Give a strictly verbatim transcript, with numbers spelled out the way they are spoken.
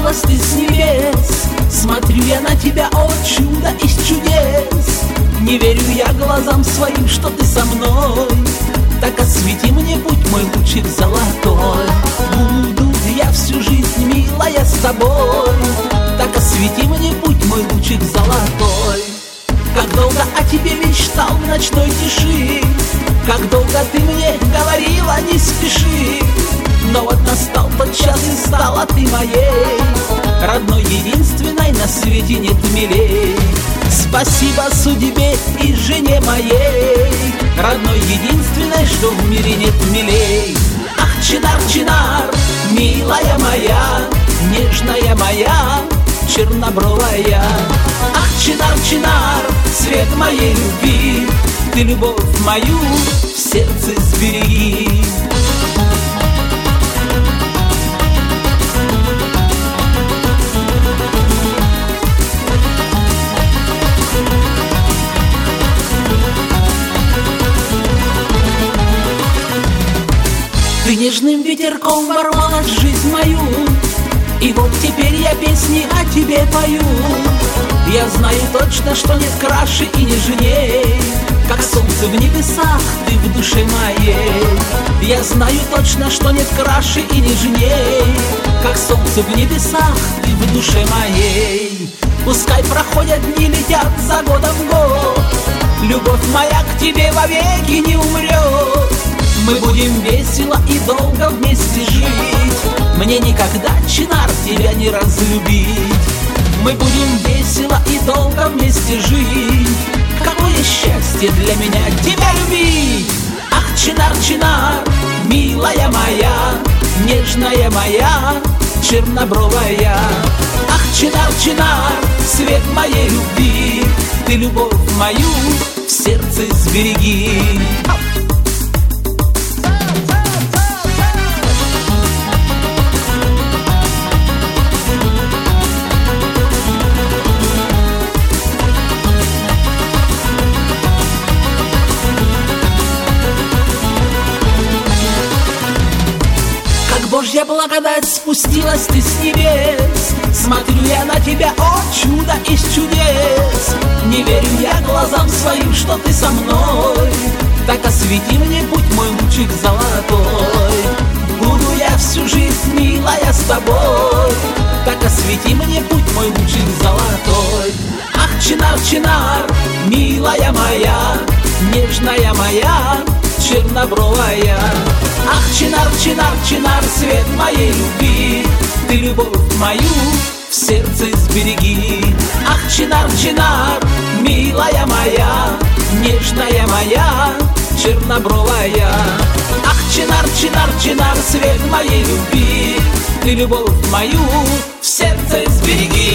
спустилась ты с небес. Смотрю я на тебя, о чудо из чудес. Не верю я глазам своим, что ты со мной. Так освети мне путь, мой лучик золотой. Буду я всю жизнь, милая, с тобой. Так освети мне путь, мой лучик золотой. Как долго о тебе мечтал в ночной тиши, как долго ты мне говорила, не спеши. Но вот настал тот час, и стала ты моей, родной, единственной, на свете нет милей. Спасибо судьбе и жене моей, родной, единственной, что в мире нет милей. Ах, Чинар, Чинар, милая моя, нежная моя, чернобровая. Ах, Чинар, Чинар, свет моей любви, ты любовь мою в сердце сбереги. Ты нежным ветерком ворвалась в жизнь мою, и вот теперь я песни о тебе пою. Я знаю точно, что нет краше и нежней, как солнце в небесах ты в душе моей. Я знаю точно, что нет краше и нежней, как солнце в небесах ты в душе моей. Пускай проходят дни, летят за годом год, любовь моя к тебе вовеки не умрет. Мы будем весело и долго вместе жить, мне никогда, Чинар, тебя не разлюбить. Мы будем весело и долго вместе жить, какое счастье для меня тебя любить. Ах, Чинар, Чинар, милая моя, нежная моя, чернобровая. Ах, Чинар, Чинар, свет моей любви, ты любовь мою в сердце сбереги. Божья благодать, спустилась ты с небес. Смотрю я на тебя, о чудо из чудес. Не верю я глазам своим, что ты со мной. Так освети мне путь, мой лучик золотой. Буду я всю жизнь, милая, с тобой. Так освети мне путь, мой лучик золотой. Ах, Чинар, Чинар, милая моя, нежная моя, чернобровая. Ах, Чинар, Чинар, Чинар, свет моей любви, ты любовь мою в сердце сбереги. Ах, Чинар, Чинар, милая моя, нежная моя, чернобровая. Ах, Чинар, Чинар, Чинар, свет моей любви, ты любовь мою в сердце сбереги.